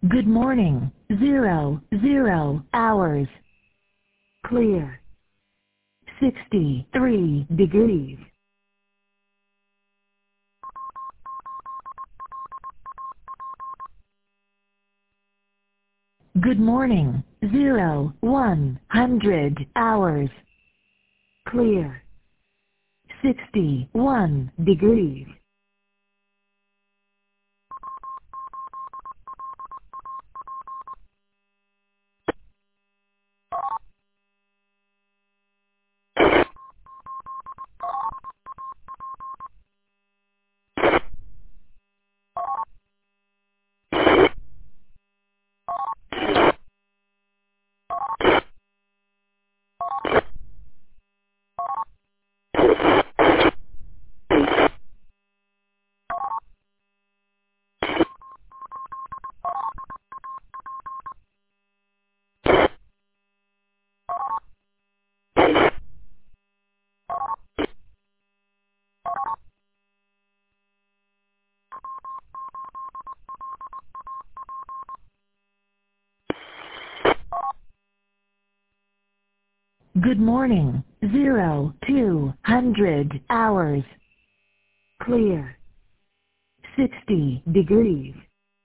Good morning. 00 hours. Clear. 63 degrees. Good morning. 100 hours. Clear. 61 degrees. Good morning. 200 hours. Clear. 60 degrees.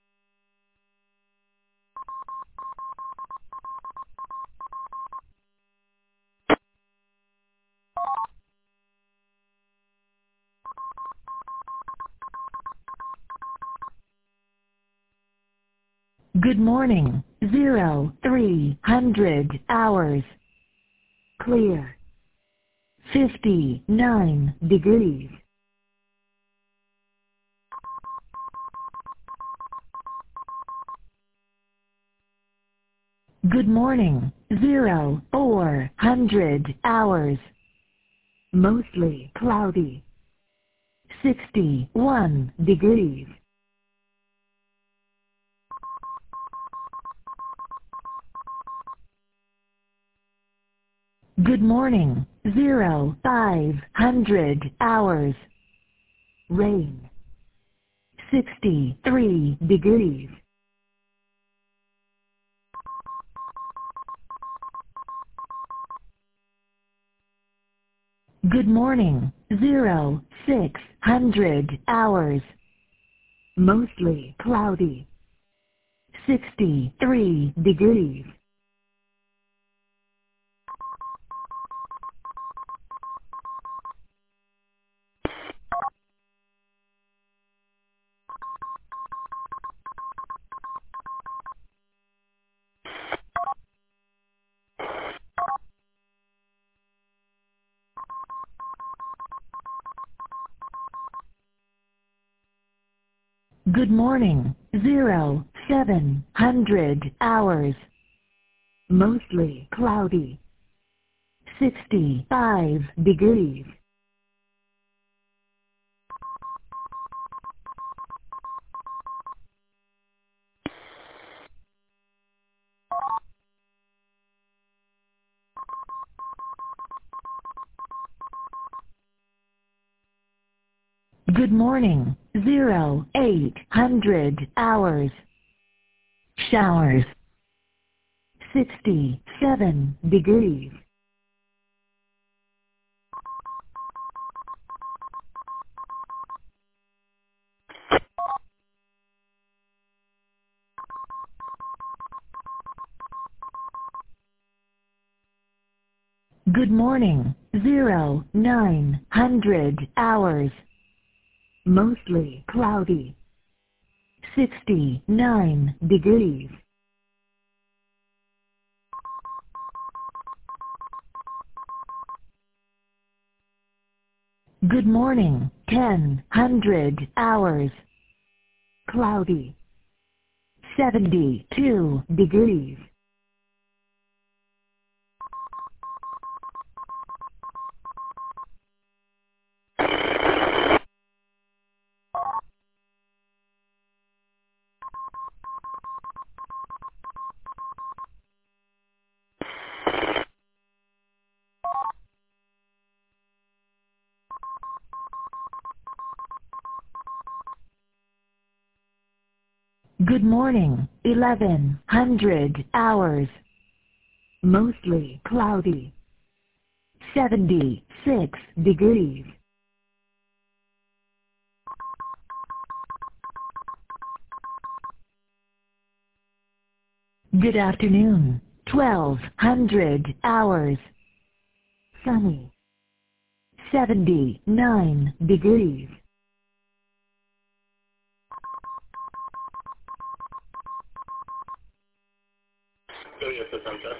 Good morning. 300 hours. Clear. 59 degrees. Good morning. 400 hours. Mostly cloudy. 61 degrees. Good morning. 500 hours. Rain. 63 degrees. Good morning. 600 hours. Mostly cloudy. 63 degrees. Good morning. 700 hours. Mostly cloudy. 65 degrees. Good morning. 800 hours. Showers. 67 degrees. Good morning. 900 hours. Mostly cloudy. 69 degrees. Good morning. 1000 hours. Cloudy. 72 degrees. Good morning, 1100 hours. Mostly cloudy. 76 degrees. Good afternoon, 1200 hours. Sunny. 79 degrees. WFSM test.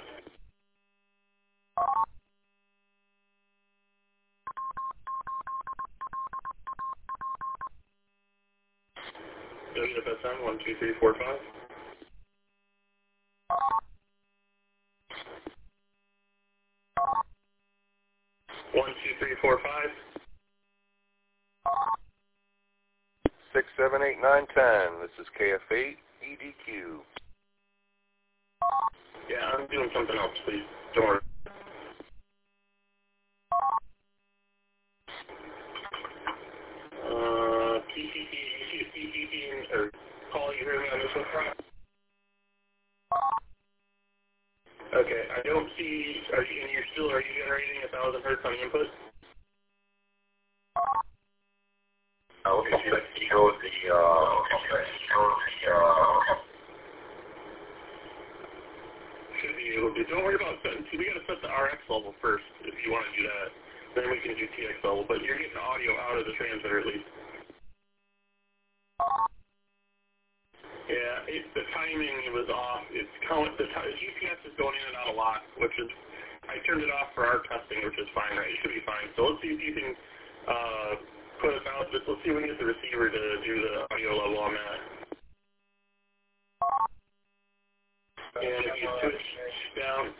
WFSM 12345. 12345. 678-910. This is KF8 EDQ. Yeah, I'm doing something else, please. Don't worry. PCC, you see a PCC or call, you hear me on this one? Okay, I don't see, are you generating 1,000 hertz on the input? Okay, so let's show the, Should be able to. Don't worry about setting. See, we got to set the RX level first if you want to do that. Then we can do TX level, but you're getting audio out of the transmitter at least. Yeah, the timing was off. The GPS is going in and out a lot, which is, I turned it off for our testing, which is fine, right? It should be fine. So let's see if you can put us out. Let's see if we can get the receiver to do the audio level on that. And if you switch down.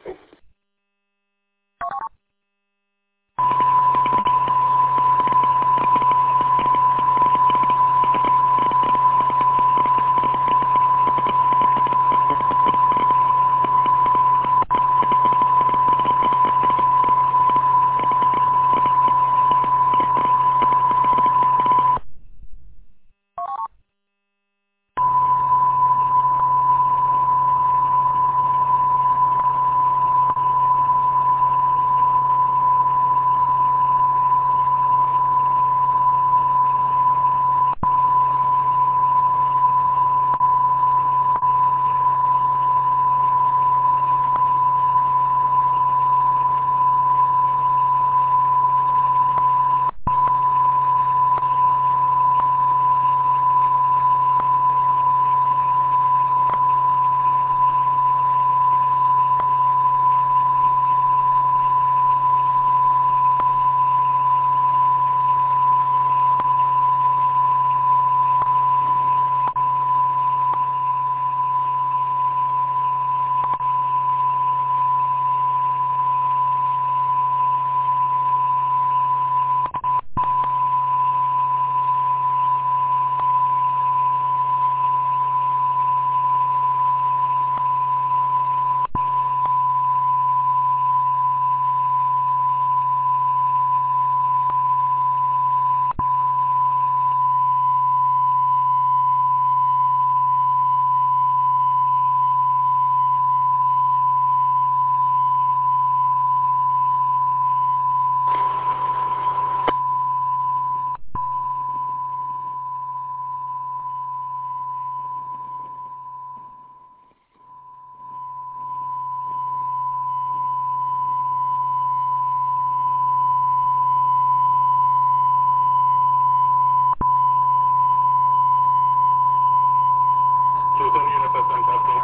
So WFSM testing.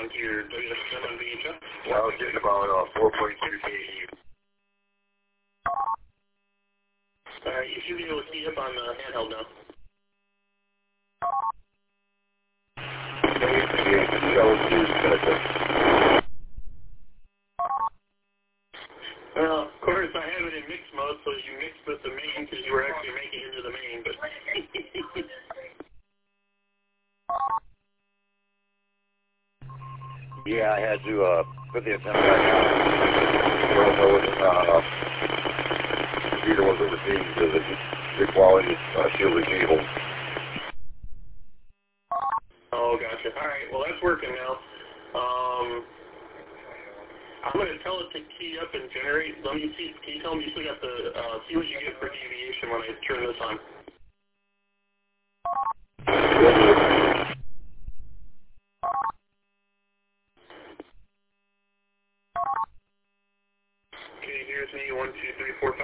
onto your WSM on VHF. Yeah, I was getting about 4.2 kV. Alright, you should be able to key up on the handheld now. Well, of course, I have it in mix mode, so you mixed with the main because you were actually making it into the main, but... Yeah, I had to put the antenna back on. The computer wasn't receiving the quality shielded cable. Oh, gotcha. Alright, well, that's working now. I'm going to tell it to key up and generate. Let me see. Can you tell me you still got the, see what you get for deviation when I turn this on? Okay, here's me, 1, 2, 3, 4,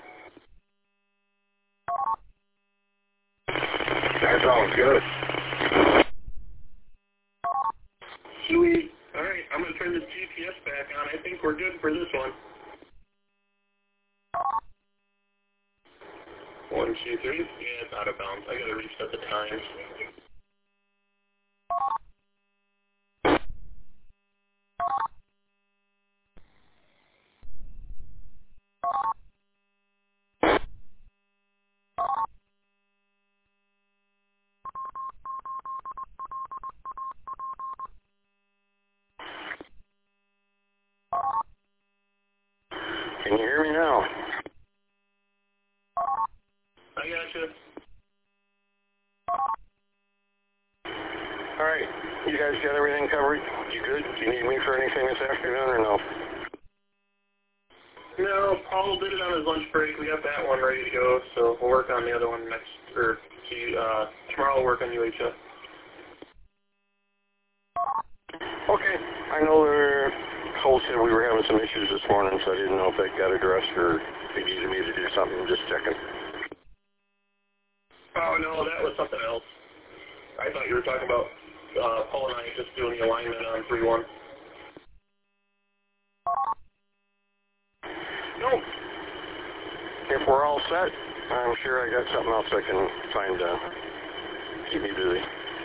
5. That sounds good. Sweet. Alright, I'm going to turn this GPS back on. I think we're good for this one. 1, 2, 3. Yeah, it's out of bounds. I got to reset the times. Can you hear me now? I gotcha. Alright, you guys got everything covered? You good? Do you need me for anything this afternoon or no? No, Paul did it on his lunch break. We got that one ready to go, so we'll work on the other one next, or tomorrow we'll work on UHF. Okay, I know Cole said we were having some issues this morning, so I didn't know if they got addressed or if they needed me to do something. Just checking. Oh, no, that was something else. I thought you were talking about Paul and I just doing the alignment on 3-1. Nope. If we're all set, I'm sure I got something else I can find to keep me busy.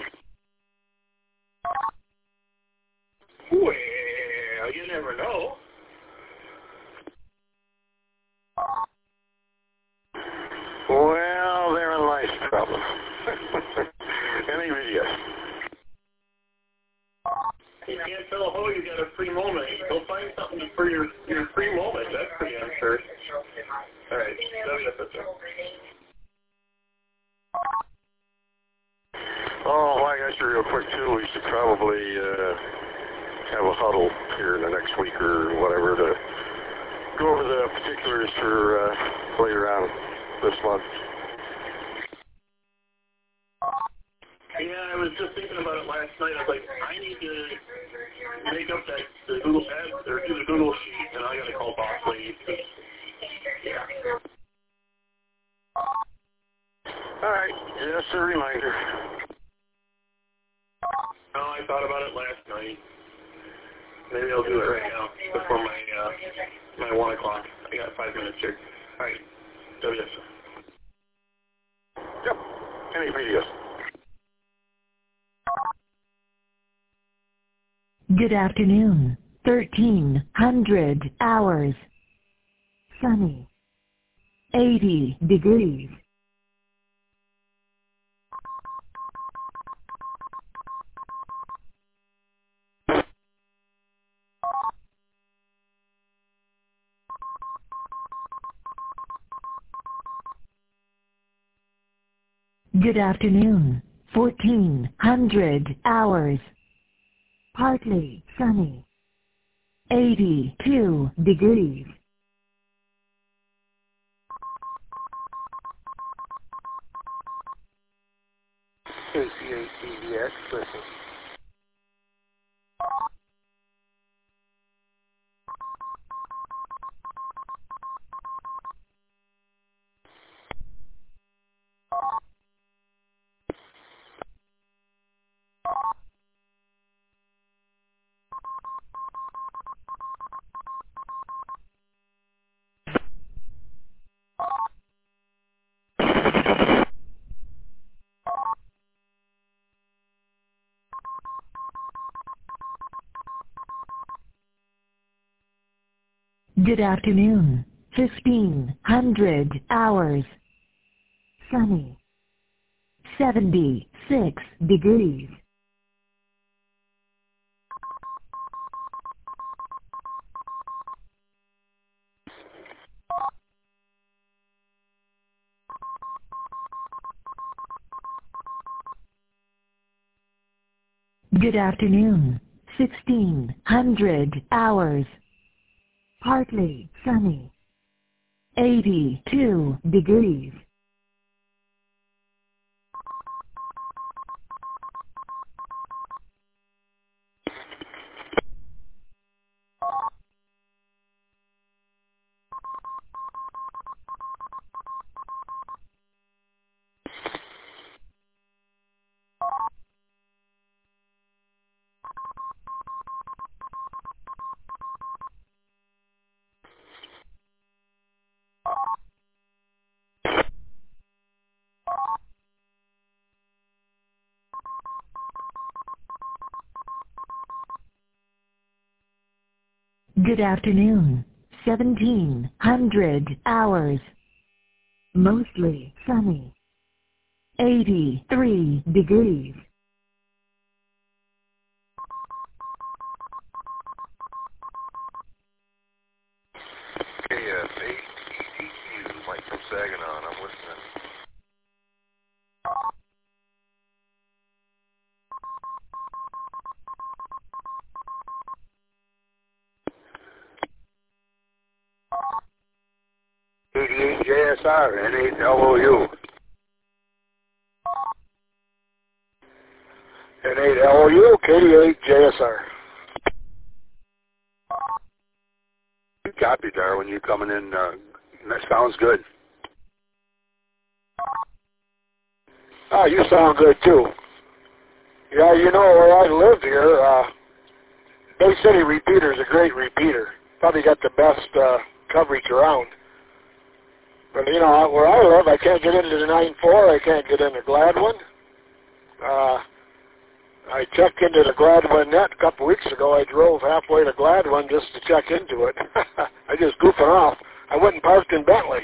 Well, you never know. Well, therein lies the problem. Any video. You can't tell Ho you got a free moment. Go find something for your free moment. That's pretty unfair. All right, WFSR. Oh, I got you real quick, too. We should probably have a huddle here in the next week or whatever to go over the particulars for later on this month. Yeah, I was just thinking about it last night. I was like, I need to make up the Google ad or do the Google sheet, and I got to call Boss Lady. Yeah. All right, just a reminder. No, I thought about it last night. Maybe I'll do it right now before my 1 o'clock. I got 5 minutes here. All right, WS. Yep, any videos. Good afternoon. 1300 hours. Sunny. 80 degrees. Good afternoon. 1400 hours. Partly sunny. 82 degrees. KCATVX, listen. Good afternoon. 1500 hours. Sunny. 76 degrees. Good afternoon. 1600 hours. Partly sunny. 82 degrees. Good afternoon. 1700 hours. Mostly sunny. 83 degrees. KF8EDQ, Mike from Saginaw, I'm listening. JSR, N8LOU. N8LOU, KD8JSR. Copy, Darwin. You coming in? That sounds good. Oh, you sound good too. Yeah, you know where I live here. Bay City Repeater is a great repeater. Probably got the best coverage around. But you know where I live, I can't get into the 9.4. I can't get into Gladwin. I checked into the Gladwin net a couple weeks ago. I drove halfway to Gladwin just to check into it. I just goofing off. I went and parked in Bentley.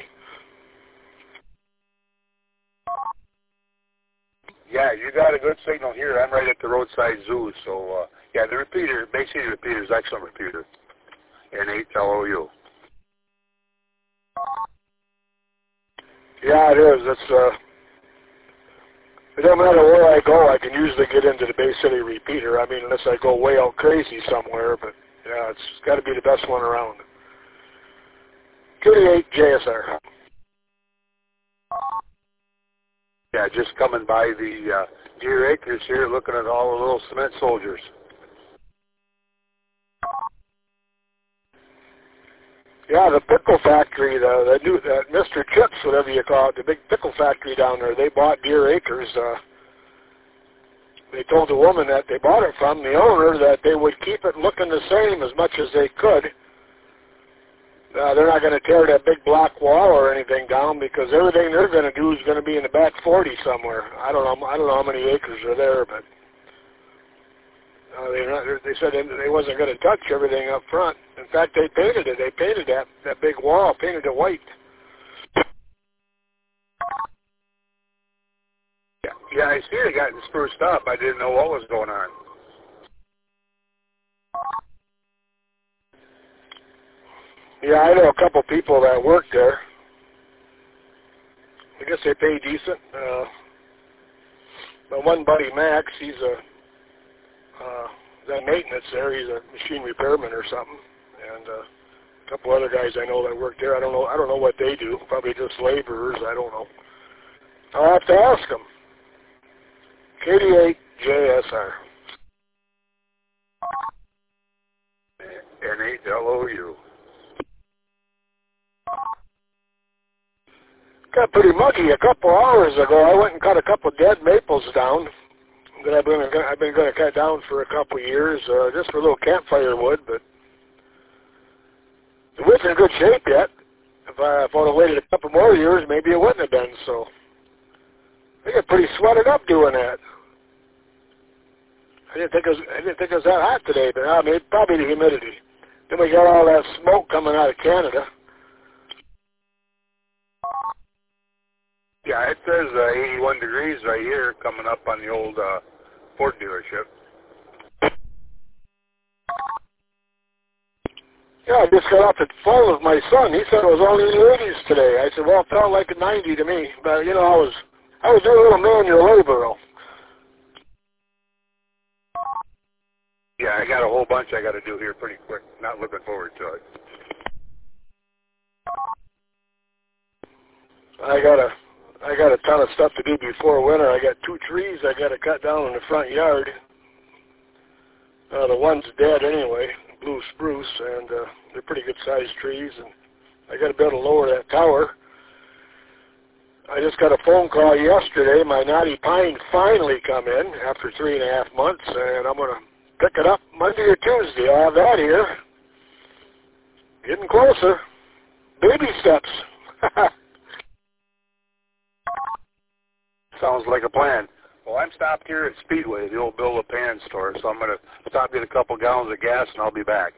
Yeah, you got a good signal here. I'm right at the roadside zoo. So, yeah, the repeater, Bay City Repeater is excellent repeater. N8LOU. Yeah, it is. It doesn't matter where I go, I can usually get into the Bay City Repeater. I mean, unless I go way out crazy somewhere, but yeah, it's got to be the best one around. KD8JSR. Yeah, just coming by the Deer Acres here, looking at all the little cement soldiers. Yeah, the pickle factory, the new Mr. Chips, whatever you call it, the big pickle factory down there, they bought Deer Acres. They told the woman that they bought it from, the owner, that they would keep it looking the same as much as they could. They're not going to tear that big block wall or anything down because everything they're going to do is going to be in the back 40 somewhere. I don't know how many acres are there, but they said they wasn't going to touch everything up front. In fact, they painted it. They painted that big wall, painted it white. Yeah, I see they got spruced up. I didn't know what was going on. Yeah, I know a couple people that work there. I guess they pay decent. But one buddy, Max, he's that maintenance there. He's a machine repairman or something. And a couple other guys I know that work there. I don't know what they do. Probably just laborers. I don't know. I'll have to ask them. KD8JSR. N8LOU. Got pretty muggy a couple hours ago. I went and cut a couple dead maples down that I've been going to cut down for a couple years, just for a little campfire wood. But the wood's in good shape yet. If I would have waited a couple more years, maybe it wouldn't have been. So I got pretty sweated up doing that. I didn't think it was that hot today, but I mean, probably the humidity. Then we got all that smoke coming out of Canada. Yeah, it says 81 degrees right here coming up on the old Ford dealership. Yeah, I just got off the phone with my son. He said it was only in the 80s today. I said, well, it felt like a 90 to me. But, you know, I was doing a little manual labor, though. Yeah, I got a whole bunch I got to do here pretty quick. Not looking forward to it. I got a ton of stuff to do before winter. I got 2 trees I got to cut down in the front yard. The one's dead anyway, blue spruce, and they're pretty good-sized trees. And I got to be able to lower that tower. I just got a phone call yesterday. My knotty pine finally come in after 3.5 months, and I'm going to pick it up Monday or Tuesday. I'll have that here. Getting closer. Baby steps. Sounds like a plan. Well, I'm stopped here at Speedway, the old Bill LePan store, so I'm going to stop, get a couple gallons of gas, and I'll be back.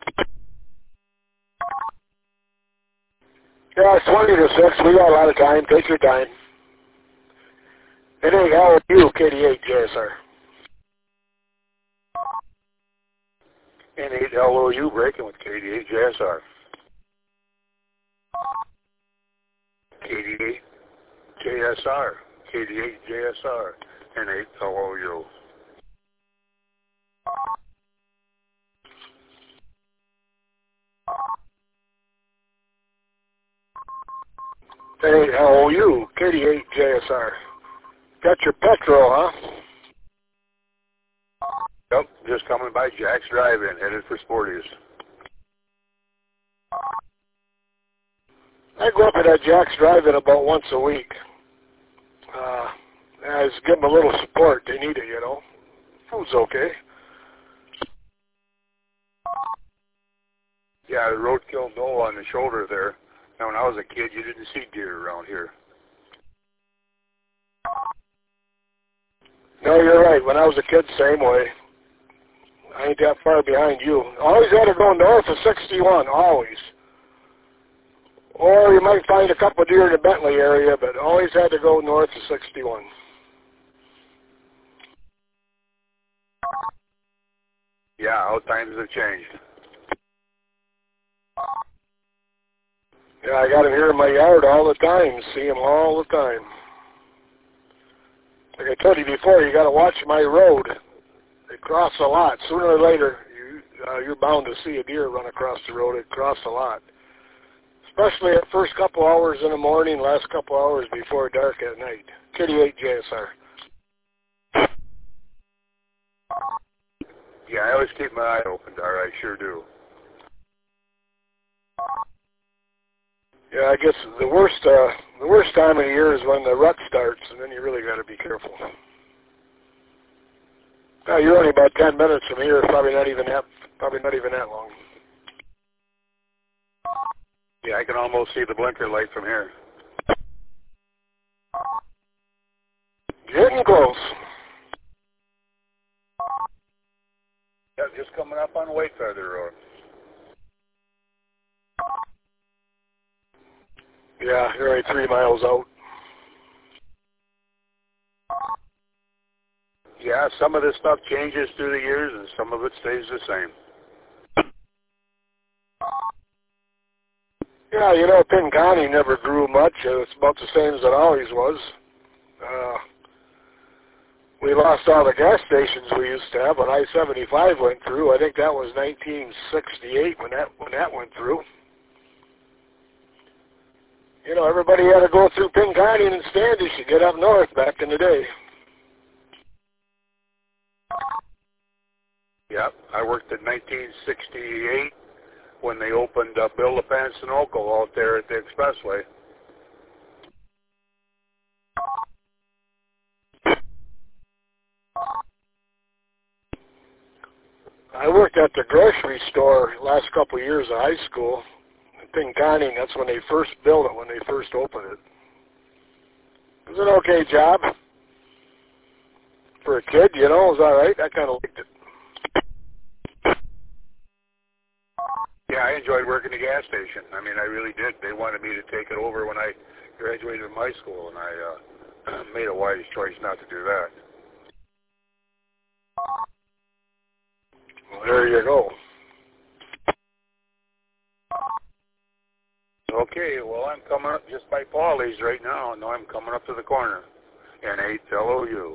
Yeah, it's 20 to 6. We got a lot of time. Take your time. It ain't LOU, KD8 JSR. N8 LOU breaking with KD8 JSR. KD8 JSR. KD8 JSR. N8 LOU. Hey, LOU, KD8 JSR. Got your petrol, huh? Yep, just coming by Jack's Drive-In, headed for Sporty's. I go up to that Jack's Drive-In about once a week. I just give them a little support. They need it, you know. Food's okay. Yeah, the roadkill knoll on the shoulder there. Now, when I was a kid, you didn't see deer around here. No, you're right. When I was a kid, same way. I ain't that far behind you. Always had to go north of 61, always. Or you might find a couple of deer in the Bentley area, but always had to go north of 61. Yeah, how times have changed. Yeah, I got them here in my yard all the time. See them all the time. Like I told you before, you got to watch my road. They cross a lot. Sooner or later, you're bound to see a deer run across the road. It crosses a lot. Especially the first couple hours in the morning, last couple hours before dark at night. KD8 JSR. Yeah, I always keep my eye open, Dar. I sure do. Yeah, I guess the worst time of the year is when the rut starts, and then you really got to be careful. Now, you're only about 10 minutes from here. Probably not even that long. Yeah, I can almost see the blinker light from here. Getting close. Yeah, just coming up on White Feather Road. Yeah, you're only 3 miles out. Yeah, some of this stuff changes through the years, and some of it stays the same. Yeah, you know, Pinconning never grew much. It's about the same as it always was. We lost all the gas stations we used to have when I-75 went through. I think that was 1968 when that went through. You know, everybody had to go through Pinconning and Standish to get up north back in the day. Yep, I worked in 1968 when they opened Bill LePan Sunoco out there at the Expressway. I worked at the grocery store last couple of years of high school. Pinconning, that's when they first built it, when they first opened it. It was an okay job. For a kid, you know, it was all right. I kind of liked it. Yeah, I enjoyed working the gas station. I mean, I really did. They wanted me to take it over when I graduated from high school, and I made a wise choice not to do that. Well, there you go. Okay, well, I'm coming up just by Paulie's right now. No, I'm coming up to the corner. N8LOU.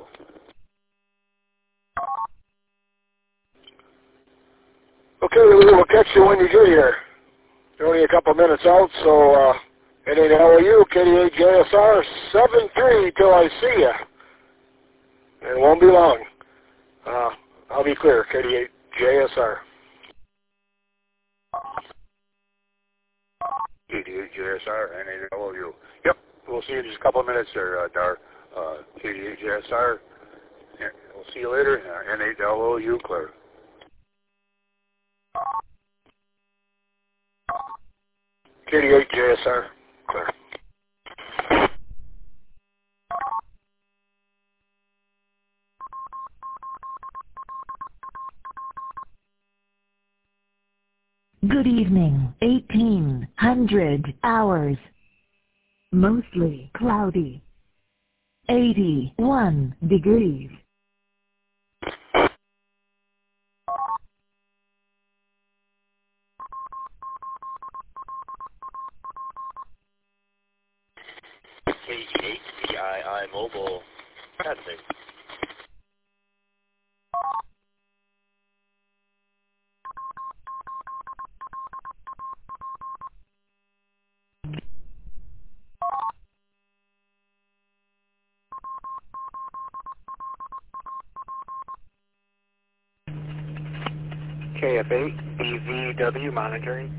Okay, we'll catch you when you get here. You're only a couple minutes out, so N8LOU, KD8JSR, 7-3 till I see you. It won't be long. I'll be clear, KD8JSR. KD8JSR, N8LOU. Yep, we'll see you in just a couple of minutes there, Dar. KD8JSR. We'll see you later. N8LOU, clear. KD8JSR, clear. Good evening. 1800 hours. Mostly cloudy. 81 degrees. KD8BII Mobile testing. KF8 BVW monitoring.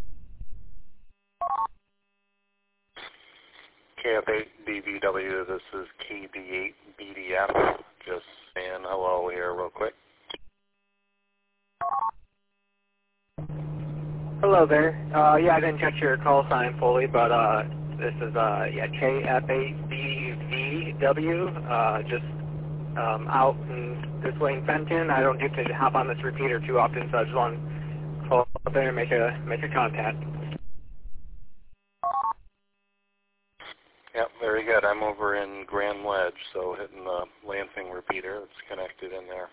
KF8 BVW, this is KB8 BDF. Just saying hello here real quick. Hello there. Yeah, I didn't catch your call sign fully, but this is KF8 BVW. Just out in this way in Fenton. I don't get to hop on this repeater too often, so I just want to call up there and make a contact. Yep, very good. I'm over in Grand Ledge, so hitting the Lansing repeater. It's connected in there.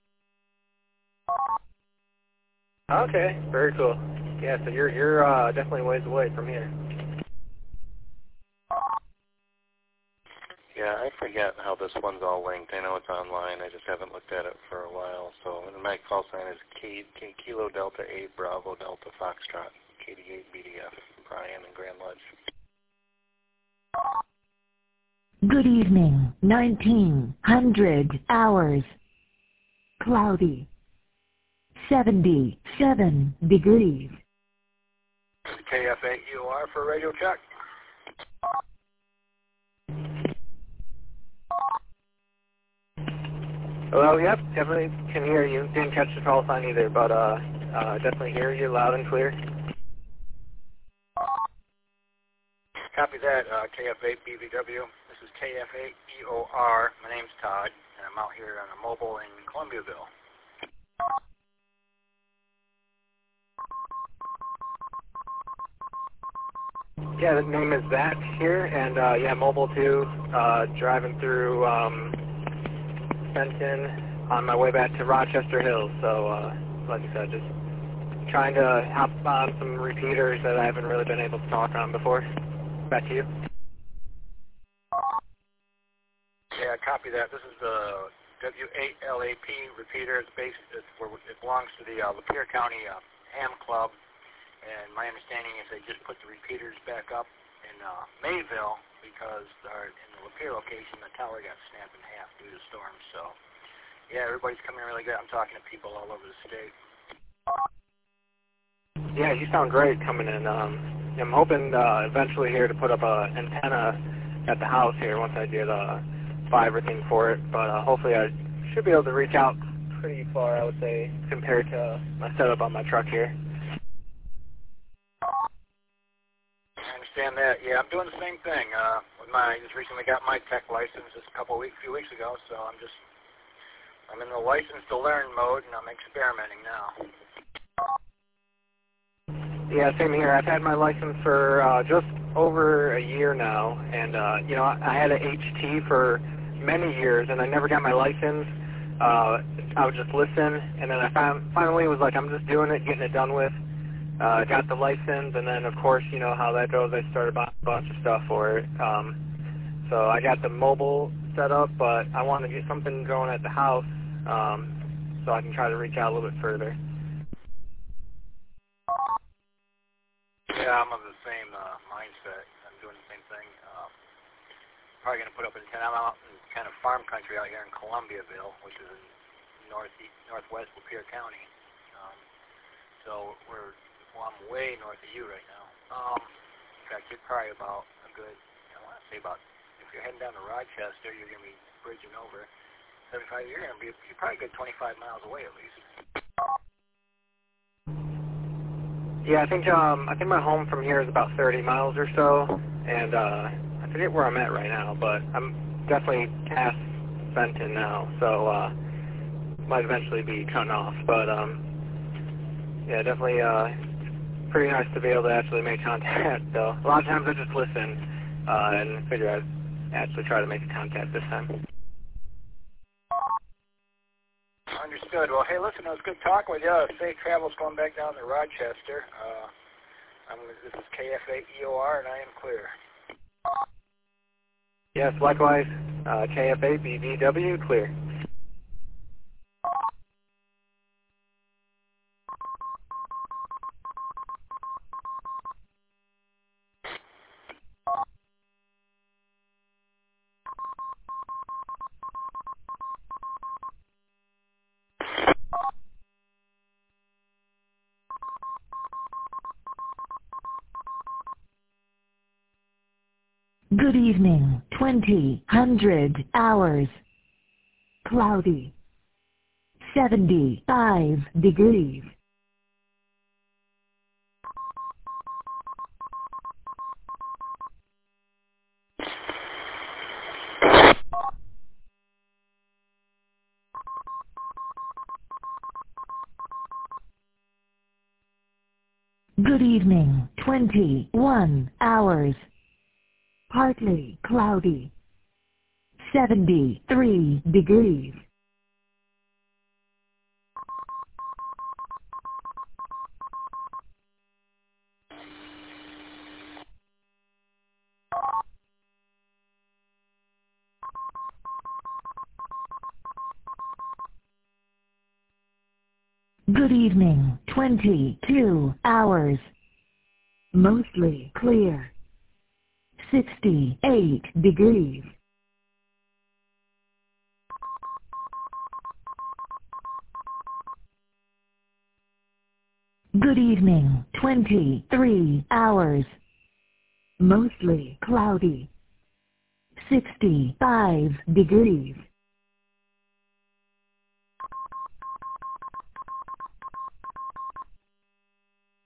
Okay, very cool. Yeah, so you're definitely ways away from here. Yeah, I forget how this one's all linked. I know it's online. I just haven't looked at it for a while. So my call sign is Kilo Delta 8 Bravo Delta Foxtrot, KD8 BDF, Brian and Grand Ledge. Good evening. 1900 hours. Cloudy. 77 degrees. KF8UR for radio check. Hello, yep, definitely can hear you. Didn't catch the call sign either, but definitely hear you loud and clear. Copy that, KF8 BVW. This is KF8 EOR. My name's Todd, and I'm out here on a mobile in Columbiaville. Yeah, the name is Zach here, and yeah, mobile 2, driving through Fenton on my way back to Rochester Hills. So, like I said, just trying to hop on some repeaters that I haven't really been able to talk on before. Back to you. Yeah, copy that. This is the W8LAP repeater. It belongs to the Lapeer County Ham Club, and my understanding is they just put the repeaters back up in Mayville because in the Lapeer location the tower got snapped in half due to storms. So, yeah, everybody's coming really good. I'm talking to people all over the state. Yeah, you sound great coming in. I'm hoping eventually here to put up an antenna at the house here once I get fiber thing for it. But hopefully I should be able to reach out pretty far, I would say, compared to my setup on my truck here. I understand that. Yeah, I'm doing the same thing. I just recently got my tech license just a few weeks ago, so I'm in the license to learn mode, and I'm experimenting now. Yeah, same here. I've had my license for just over a year now, and you know, I had an HT for many years, and I never got my license. I would just listen, and then I finally was like, I'm just doing it, getting it done with. Got the license, and then of course, you know how that goes. I started buying a bunch of stuff for it. So I got the mobile set up, but I want to get something going at the house, so I can try to reach out a little bit further. Yeah, I'm of the same mindset. I'm doing the same thing. Probably going to put up an antenna. I'm out in kind of farm country out here in Columbiaville, which is in northwest Lapeer County. So I'm way north of you right now. In fact, you're probably about a good, I want to say about, if you're heading down to Rochester, you're going to be bridging over 75. You're probably a good 25 miles away at least. Yeah, I think my home from here is about 30 miles or so, and I forget where I'm at right now, but I'm definitely past Benton now, so might eventually be cutting off. But yeah, definitely pretty nice to be able to actually make contact. Though a lot of times I just listen and figure I'd actually try to make a contact this time. Understood. Well, hey, listen, it was good talking with you. Safe travels going back down to Rochester. This is KFA-EOR, and I am clear. Yes, likewise, KFA-BVW, clear. Good evening, 2000 hours. Cloudy. 75 degrees. Good evening, 21 hours. Partly cloudy. 73 degrees. Good evening, 22 hours. Mostly clear. 68 degrees. Good evening, 23 hours. Mostly cloudy. 65 degrees.